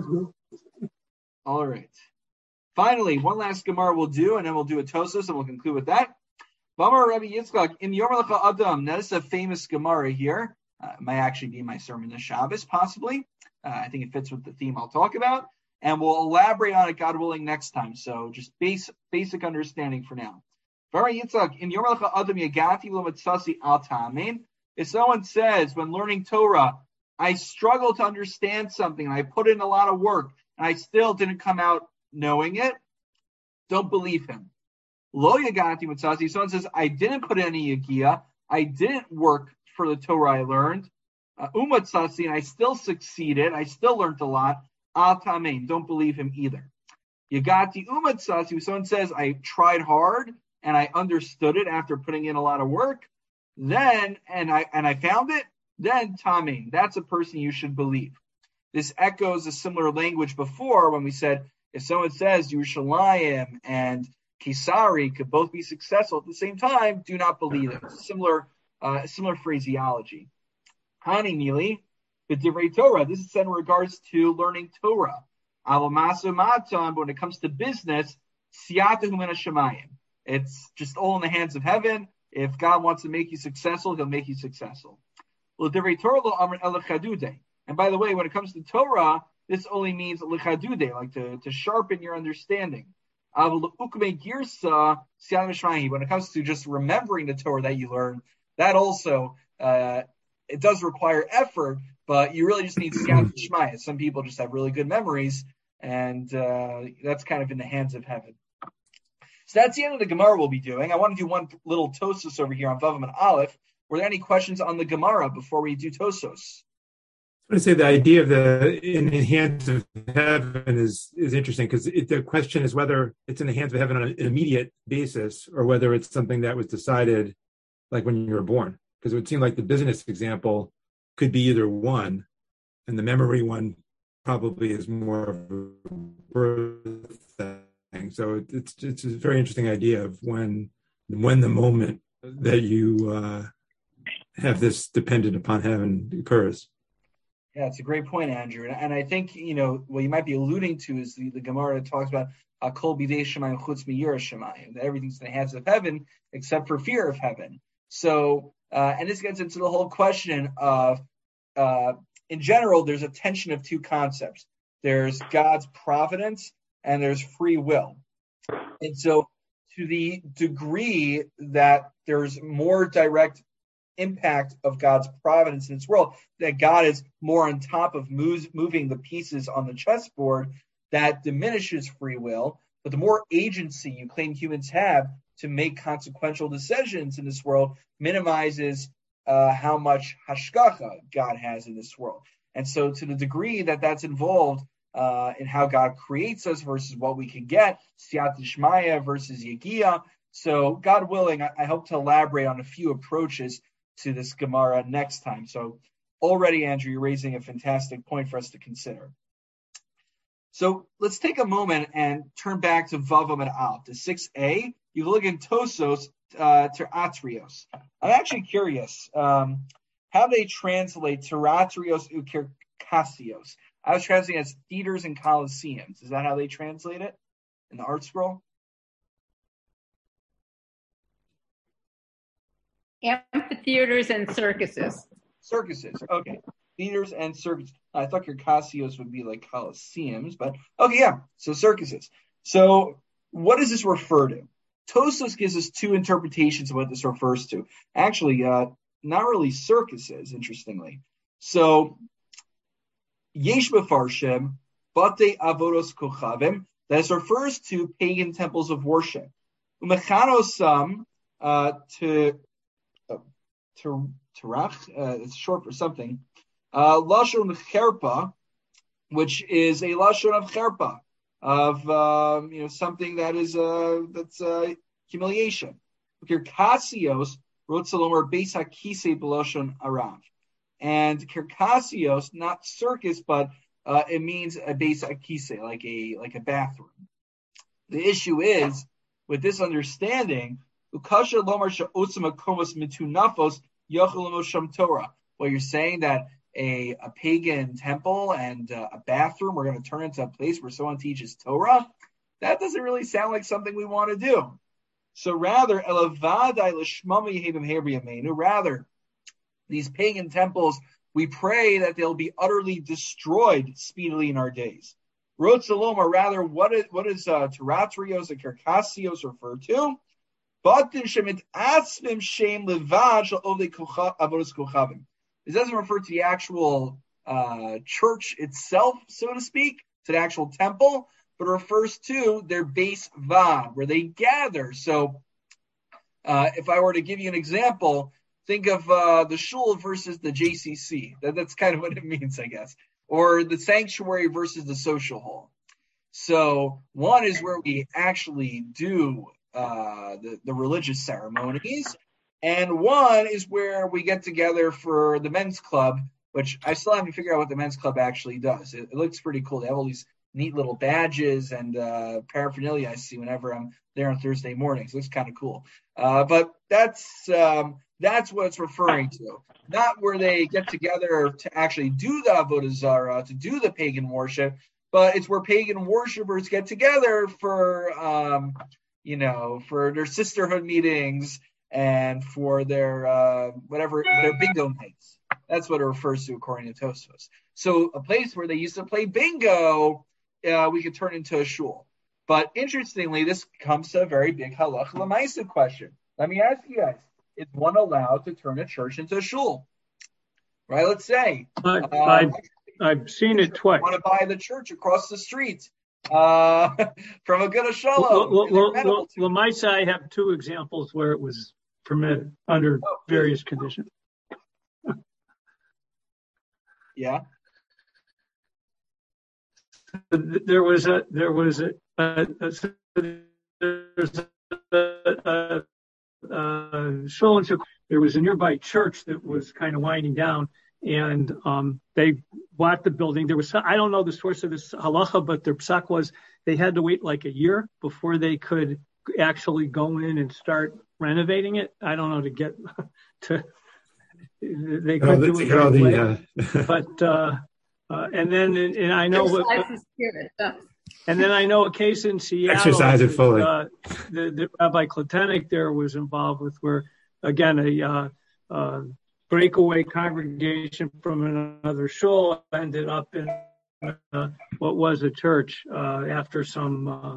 A: All right. Finally, one last Gemara we'll do, and then we'll do a Tosos, and we'll conclude with that. Bamar Rabbi Yitzchak, in Yom Lecha Adam, that is a famous Gemara here. Uh, it might actually be my sermon this Shabbos, possibly. Uh, I think it fits with the theme I'll talk about. And we'll elaborate on it, God willing, next time. So just base, basic understanding for now. Bamar Yitzchak, in Yom Lecha Adam, Yagati lo Matzasi al Ta'amin. If someone says, when learning Torah, I struggle to understand something, and I put in a lot of work, and I still didn't come out knowing it, don't believe him. Lo yagati mitzasi. Someone says, I didn't put in any yagia, I didn't work for the Torah I learned, umatzasi, and I still succeeded, I still learned a lot, al tamein. Don't believe him either. Yagati umatzasi. Someone says, I tried hard, and I understood it after putting in a lot of work, then, and I and I found it, then tamein. That's a person you should believe. This echoes a similar language before when we said, if someone says Yerushalayim and Kisari could both be successful at the same time, do not believe it. It's a similar, uh, similar phraseology. Hani Mili, B'divrei Torah. This is said in regards to learning Torah. Avamasu Matan, when it comes to business, Siyatahu min hashamayim. It's just all in the hands of heaven. If God wants to make you successful, He'll make you successful. L'divrei Torah lo amr elachadudei. And by the way, when it comes to Torah, this only means lichadude, like to, to sharpen your understanding. When it comes to just remembering the Torah that you learn, that also, uh, it does require effort, but you really just need siyata d'shmaya. Some people just have really good memories, and uh, that's kind of in the hands of heaven. So that's the end of the Gemara we'll be doing. I want to do one little Tosos over here on Vav and Aleph. Were there any questions on the Gemara before we do Tosos?
E: I want to say the idea of the in the hands of heaven is is interesting, because the question is whether it's in the hands of heaven on an immediate basis or whether it's something that was decided like when you were born. Because it would seem like the business example could be either one, and the memory one probably is more of a birth thing. So it's it's a very interesting idea of when when the moment that you uh, have this dependent upon heaven occurs.
A: Yeah, it's a great point, Andrew. And, and I think, you know, what you might be alluding to is the, the Gemara that talks about Kol bidei shemayim chutz miyira shemayim, that everything's in the hands of heaven except for fear of heaven. So, uh, and this gets into the whole question of, uh, in general, there's a tension of two concepts. There's God's providence and there's free will. And so to the degree that there's more direct impact of God's providence in this world, that God is more on top of moves, moving the pieces on the chessboard, that diminishes free will. But the more agency you claim humans have to make consequential decisions in this world minimizes uh, how much hashgacha God has in this world. And so to the degree that that's involved uh, in how God creates us versus what we can get, siyata d'shmaya versus yagia. So God willing, I, I hope to elaborate on a few approaches to this Gemara next time. So already, Andrew, you're raising a fantastic point for us to consider. So let's take a moment and turn back to Vavam and Aleph, to six A. You look in Tosos uh, Teratrios. I'm actually curious um, how they translate Teratrios ukirkasios. I was translating as theaters and coliseums. Is that how they translate it in the Art Scroll?
C: Amphitheaters and circuses.
A: Circuses, okay. Theaters and circuses. I thought Circassios would be like coliseums, but okay, yeah. So circuses. So what does this refer to? Tosos gives us two interpretations of what this refers to. Actually, uh, not really circuses, interestingly. So, Yesh Mefarshim, Bate Avodos Kochavim, that this refers to pagan temples of worship. Umechanosam, uh, to To Tarach, uh, it's short for something. Uh, Lashon Cherpa, which is a Lashon of Cherpa, of um, you know something that is uh, that's uh, humiliation. Kirkasios wrote Salomer Beis Hakise B'Lashon Arav, and Kirkasios, not circus, but uh, it means a Beis Hakise, like a like a bathroom. The issue is with this understanding. What you're saying that a, a pagan temple and uh, a bathroom are going to turn into a place where someone teaches Torah, that doesn't really sound like something we want to do. So rather, rather, these pagan temples, we pray that they'll be utterly destroyed speedily in our days. Rotzeloma, rather, what is what is uh, Teratrios and Kirkasios referred to? It doesn't refer to the actual uh, church itself, so to speak, to the actual temple, but it refers to their base vav, where they gather. So uh, if I were to give you an example, think of uh, the shul versus the J C C. That, that's kind of what it means, I guess. Or the sanctuary versus the social hall. So one is where we actually do Uh, the, the religious ceremonies, and one is where we get together for the men's club, which I still haven't figured out what the men's club actually does. It, it looks pretty cool. They have all these neat little badges and uh, paraphernalia I see whenever I'm there on Thursday mornings. It looks kind of cool. Uh, but that's um, that's what it's referring to. Not where they get together to actually do the Avodah Zarah, to do the pagan worship, but it's where pagan worshipers get together for um, you know, for their sisterhood meetings and for their uh, whatever, their bingo nights. That's what it refers to according to Tosfos. So a place where they used to play bingo, uh, we could turn into a shul. But interestingly, this comes to a very big halach l'maisa question. Let me ask you guys: is one allowed to turn a church into a shul? Right? Let's say
F: I,
A: um,
F: I've, I've seen it twice.
A: Want to buy the church across the street uh, from a good Shalom.
F: Well, well, well, well,
A: well,
F: my side, I have two examples where it was permitted under
A: oh,
F: various conditions.
A: Yeah.
F: There was a, there was a, a, a there's a, a, a shul in Chicago. There was a nearby church that was kind of winding down, and um, they bought the building. There was, I don't know the source of this halacha, but their psak was they had to wait like a year before they could actually go in and start renovating it. I don't know to get to. They could do it right away, uh... but uh, uh, and then and I know what, and then I know a case in Seattle.
E: Exercise it fully.
F: Uh, the, the Rabbi Kletenik there was involved with where again a uh, uh, breakaway congregation from another shul ended up in uh, what was a church uh, after some uh,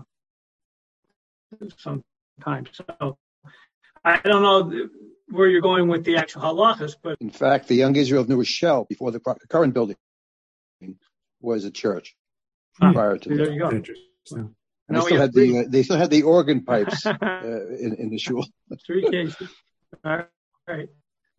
F: some time. So I don't know where you're going with the actual halachas, but
G: in fact, the Young Israel of New Rochelle, before the current building, was a church
F: ah,
G: prior to
F: there
G: that.
F: you go.
G: And they still had the uh, they still had the organ pipes uh, in, in the shul.
F: Three cases. All right.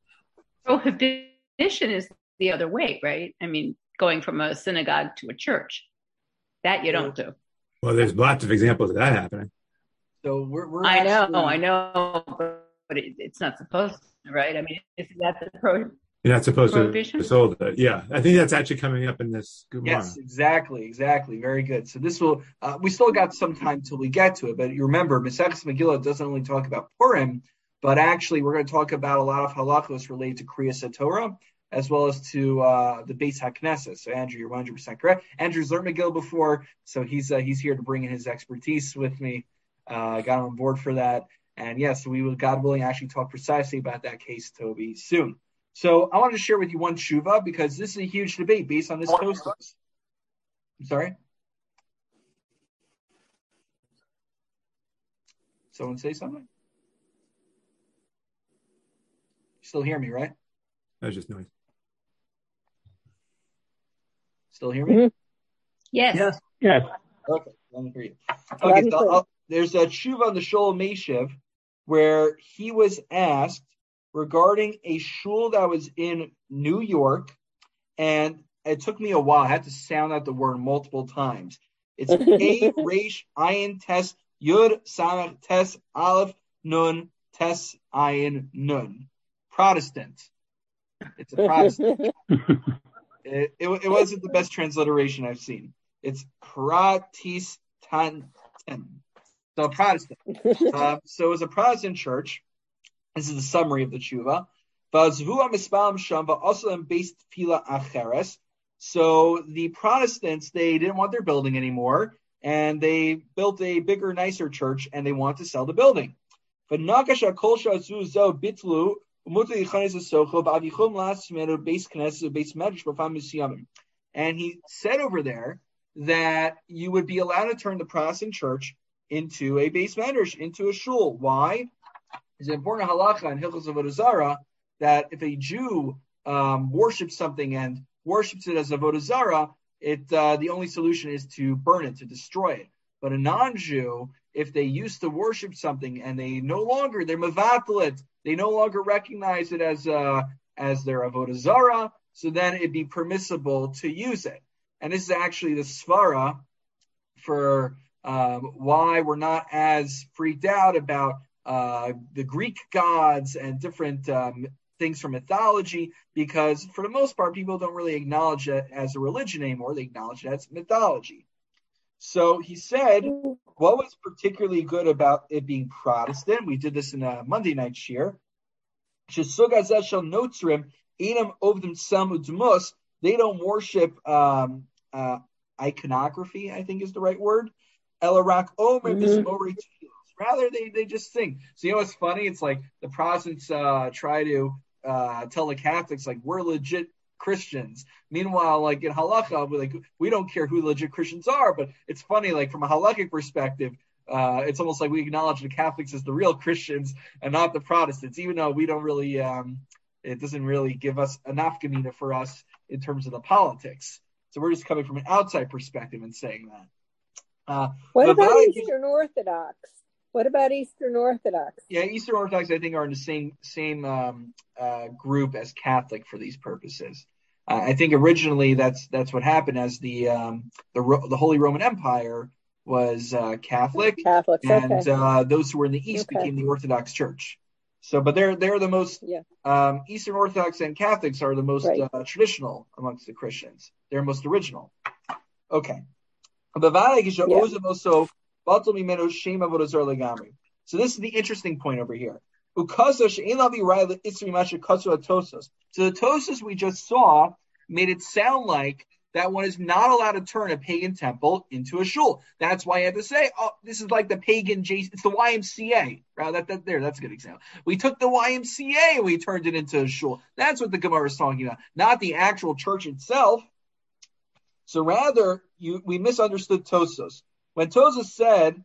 C: Prohibition is the other way, right? I mean, going from a synagogue to a church. That you don't do.
E: Well, there's lots of examples of that happening.
A: So we're, we're
C: I know,
A: actually...
C: I know, but it, it's not supposed to, right? I mean, isn't that the pro?
E: You're not supposed
C: prohibition?
E: to sold it. Yeah, I think that's actually coming up in this Gemara.
A: Yes, exactly, exactly. Very good. So this will, uh, we still got some time till we get to it, but you remember, Maseches Megillah doesn't only talk about Purim, but actually we're going to talk about a lot of halachos related to Kriyas HaTorah, as well as to uh, the Beis HaKnesset. So Andrew, you're one hundred percent correct. Andrew's learned Megillah before, so he's uh, he's here to bring in his expertise with me. I uh, got him on board for that. And yes, we will, God willing, actually talk precisely about that case, Toby, soon. So I wanted to share with you one tshuva because this is a huge debate based on this post. I'm sorry? Someone say something? You still hear me, right?
E: That's just noise.
A: Still hear me?
B: Mm-hmm.
C: Yes.
F: Yes. Yes.
A: Okay, let me hear you. Okay, so I'll, there's a tshuva on the Shul Meshiv where he was asked regarding a shul that was in New York, and it took me a while. I had to sound out the word multiple times. It's A Reish Ayin Tes Yud Samach Tes Aleph Nun Tes Ayin Nun. Protestant. It's a Protestant. it, it, it wasn't the best transliteration I've seen. It's Protestanten. So Protestant. uh, so it was a Protestant church. This is the summary of the tshuva. So the Protestants, they didn't want their building anymore, and they built a bigger, nicer church, and they wanted to sell the building. And he said over there that you would be allowed to turn the Protestant church into a beis medrash, into a shul. Why? It's an important halacha in Hilchos Avodah Zarah that if a Jew um, worships something and worships it as Avodah Zarah, it uh, the only solution is to burn it, to destroy it. But a non-Jew, if they used to worship something and they no longer, they're mevatel it, they no longer recognize it as uh, as their Avodah Zarah, so then it'd be permissible to use it. And this is actually the svara for um, why we're not as freaked out about uh, the Greek gods and different um, things from mythology, because for the most part, people don't really acknowledge it as a religion anymore. They acknowledge it as mythology. So he said, what was particularly good about it being Protestant? We did this in a Monday night shir. They don't worship um, uh, iconography, I think is the right word. Mm-hmm. Rather, they, they just sing. So you know what's funny? It's like the Protestants uh, try to uh, tell the Catholics, like, we're legit Christians. Meanwhile, like in halacha, we like we don't care who legit Christians are. But it's funny, like from a halakhic perspective, Uh, it's almost like we acknowledge the Catholics as the real Christians and not the Protestants, even though we don't really, um, it doesn't really give us a nafkamina for us in terms of the politics. So we're just coming from an outside perspective and saying that. Uh,
H: what about
A: Valley,
H: Eastern Orthodox? What about Eastern Orthodox?
A: Yeah, Eastern Orthodox, I think, are in the same same um, uh, group as Catholic for these purposes. Uh, I think originally that's that's what happened as the um, the the Holy Roman Empire was uh, Catholic,
H: Catholics,
A: and
H: okay.
A: uh, those who were in the East
H: Okay.
A: became the Orthodox Church. So, but they're they're the most
H: Yeah.
A: um, Eastern Orthodox and Catholics are the most
H: Right.
A: uh, traditional amongst the Christians. They're most original. Okay. Yeah. So this is the interesting point over here. So the Tosos we just saw made it sound like that one is not allowed to turn a pagan temple into a shul. That's why I had to say, oh, this is like the pagan, J- it's the Y M C A. Right? That, that, there, that's a good example. We took the Y M C A and we turned it into a shul. That's what the Gemara is talking about, not the actual church itself. So rather, you, we misunderstood Tosos. When Tosos said,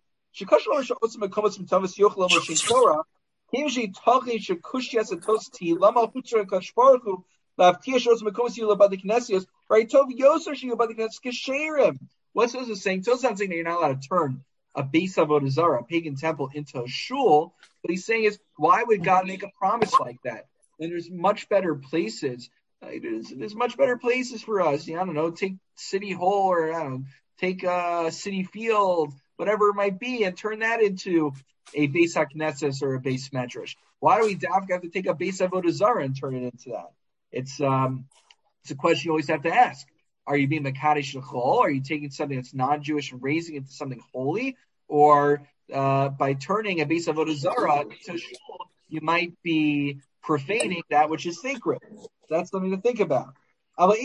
A: What's Tosos saying? Tosos not saying that you're not allowed to turn a base avodah zarah, a pagan temple, into a shul. What he's saying is, why would God make a promise like that? And there's much better places. Uh, there's, there's much better places for us. You know, I don't know, take City Hall or I don't know, take uh, City Field, whatever it might be, and turn that into a Beis HaKnesses or a Beis Medrash. Why do we have to take a Beis Avodah Zarah and turn it into that? It's um, it's a question you always have to ask. Are you being Mekadesh L'chol? Are you taking something that's non-Jewish and raising it into something holy? Or uh, by turning a Beis Avodah Zarah into shul, you might be profaning that which is sacred. That's something to think about. But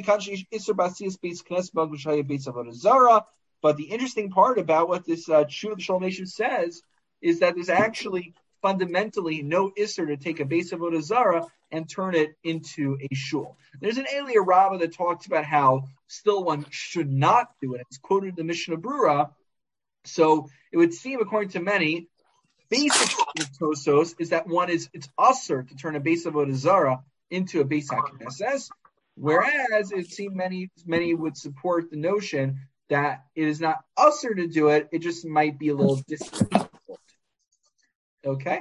A: the interesting part about what this uh, Tshuva of the Shalom Nation says is that there's actually fundamentally no isser to take a Beis Avodah Zarah and turn it into a shul. There's an Elia Rabbah that talks about how still one should not do it. It's quoted in the Mishnah Brura. So it would seem, according to many, basic Tosos is that one is it's usser to turn a Beis Avodah Zarah into a Beis HaKnesses, whereas it seems many many would support the notion that it is not usser to do it, it just might be a little difficult. Okay?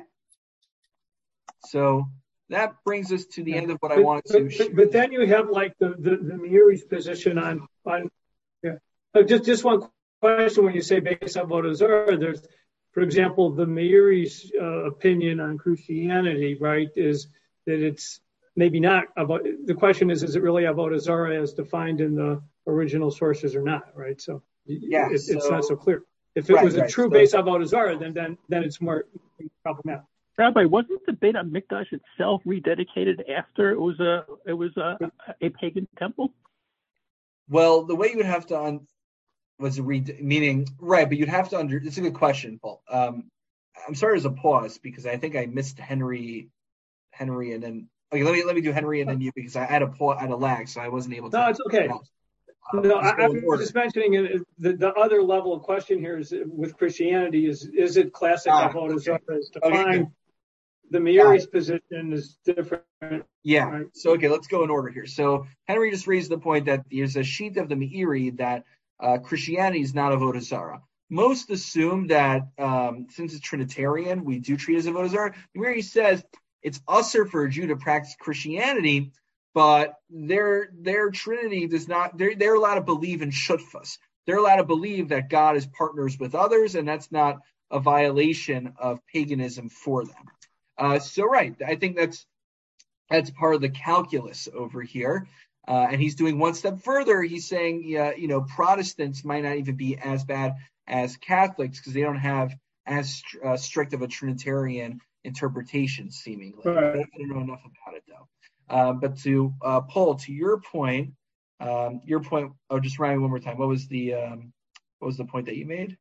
A: So that brings us to the end of what
F: but,
A: I wanted to
F: but,
A: share.
F: But then you have like the, the, the Meiri's position on, on yeah. Uh, just, just one question when you say Beis Avodah Zarah, there's, for example, the Meiri's uh, opinion on Christianity, right, is that it's maybe not about, the question is, is it really Avodah Zarah as defined in the original sources or not, right? So,
A: yeah,
F: it,
A: so
F: it's not so clear. If it
A: right,
F: was a
A: right,
F: true
A: so,
F: Beis Avodah Zarah, then, then then it's more problematic.
D: Rabbi, wasn't the Beit HaMikdash itself rededicated after it was a it was a, a pagan temple?
A: Well, the way you would have to un, was a re, meaning right, but you'd have to under. It's a good question, Paul. Um, I'm sorry, there's a pause because I think I missed Henry, Henry, and then okay, let me let me do Henry and then you because I had a pause, I had a lag, so I wasn't able to.
F: No, it's okay.
A: Uh,
F: no, I, I'm just mentioning it, the, the other level of question here is with Christianity is is it classic
A: ah,
F: Avodah
A: okay.
F: Zarah as defined?
A: Okay.
F: The Meiri's position is different.
A: Yeah.
F: Right?
A: So, okay, let's go in order here. So, Henry just raised the point that there's a sheet of the Meiri that uh, Christianity is not Avodah Zarah. Most assume that um, since it's Trinitarian, we do treat it as Avodah Zarah. The Meiri says it's usher for a Jew to practice Christianity, but their their Trinity does not. They're they're allowed to believe in shutfas. They're allowed to believe that God is partners with others, and that's not a violation of paganism for them. Uh, so, right, I think that's that's part of the calculus over here. Uh, and he's doing one step further. He's saying, yeah, you know, Protestants might not even be as bad as Catholics because they don't have as uh, strict of a Trinitarian interpretation, seemingly.
F: Right.
A: I don't know enough about it, though. Uh, but to uh, Paul, to your point, um, your point. Oh, just remind me one more time. What was the um, what was the point that you made?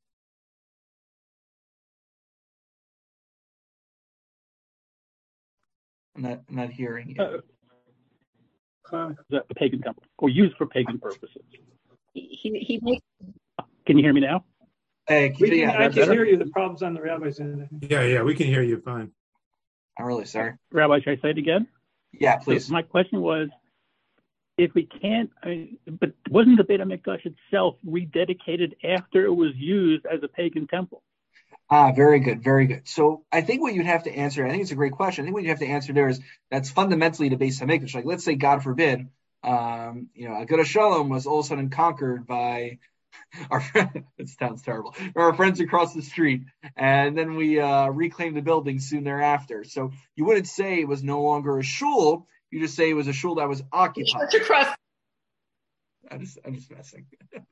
A: I'm not, I'm not hearing you.
D: Uh, the pagan temple, or used for pagan purposes.
C: He, he makes,
D: Can you hear me now?
A: Hey,
F: We can,
A: yeah,
F: I
A: that's
F: can
A: better.
F: hear you. The problem's on the rabbi's end. I think.
E: Yeah, yeah, we can hear you fine.
A: I'm really sorry.
D: Rabbi, should I say it again?
A: Yeah, please.
D: So my question was, if we can't, I mean, but wasn't the Beit HaMikdash itself rededicated after it was used as a pagan temple?
A: Ah, very good, very good. So I think what you'd have to answer, I think it's a great question. I think what you have to answer there is that's fundamentally the Beis HaMikdash. Like, let's say, God forbid, um, you know, Agada Shalom was all of a sudden conquered by our friend. It sounds terrible. Our friends across the street, and then we uh, reclaimed the building soon thereafter. So you wouldn't say it was no longer a shul. You just say it was a shul that was occupied.
C: Church across.
A: I'm just, I'm just messing.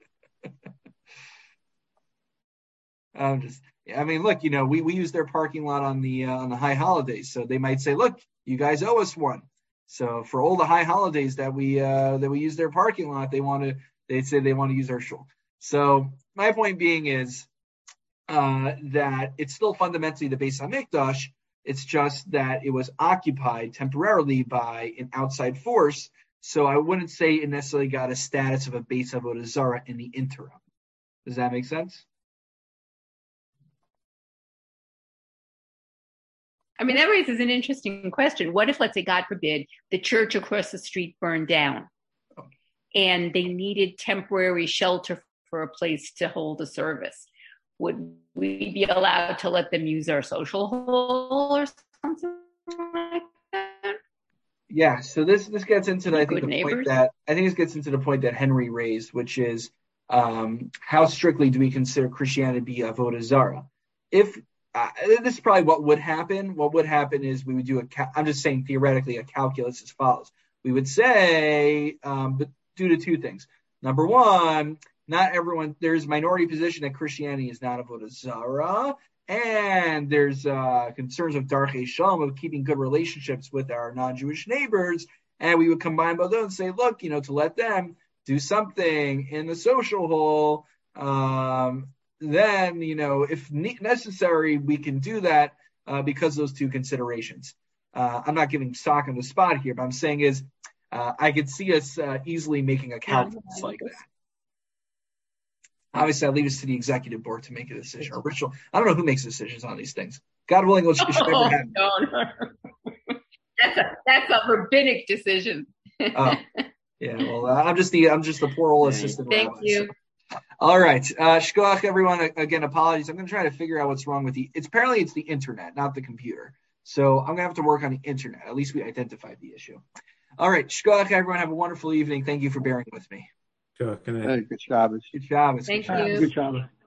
A: I'm just. I mean, look, you know, we, we use their parking lot on the uh, on the high holidays, so they might say, look, you guys owe us one. So for all the high holidays that we uh, that we use their parking lot, they want to. They say they want to use our shul. So my point being is uh, that it's still fundamentally the Beis HaMikdash. It's just that it was occupied temporarily by an outside force. So I wouldn't say it necessarily got a status of a Beis Avodah Zarah in the interim. Does that make sense?
C: I mean, that raises an interesting question. What if, let's say, God forbid, the church across the street burned down and they needed temporary shelter for a place to hold a service? Would we be allowed to let them use our social hall or something like that?
A: Yeah, so this this gets into, I think, the
C: neighbors?
A: point that I think this gets into the point that Henry raised, which is um, how strictly do we consider Christianity to be Avodah Zarah? If uh, this is probably what would happen. What would happen is we would do a. Cal- I'm just saying theoretically a calculus as follows. We would say, um, but due to two things. Number one, not everyone. There's a minority position that Christianity is not Avodah Zarah. And there's uh, concerns of Darchei Shalom, of keeping good relationships with our non-Jewish neighbors. And we would combine both those and say, look, you know, to let them do something in the social hall, um, then, you know, if necessary, we can do that uh, because of those two considerations. Uh, I'm not giving stock on the spot here, but I'm saying is uh, I could see us uh, easily making a calculus like that. Obviously, I leave this to the executive board to make a decision. Or Ritual. I don't know who makes decisions on these things. God willing, it should never
C: Oh,
A: happen.
C: no, no. That's a that's a rabbinic decision.
A: Oh, yeah. Well, uh, I'm just the I'm just the poor old assistant.
C: Thank
A: rabbi,
C: you.
A: so. All right, uh, shkoach, everyone. Again, apologies. I'm going to try to figure out what's wrong with the. It's apparently it's the internet, not the computer. So I'm going to have to work on the internet. At least we identified the issue. All right, shkoach, everyone. Have a wonderful evening. Thank you for bearing with me.
E: Sure. Can I?
G: Hey, good Shabbos.
A: Good job.
C: Thank
A: Good job.
C: you.
D: Good job.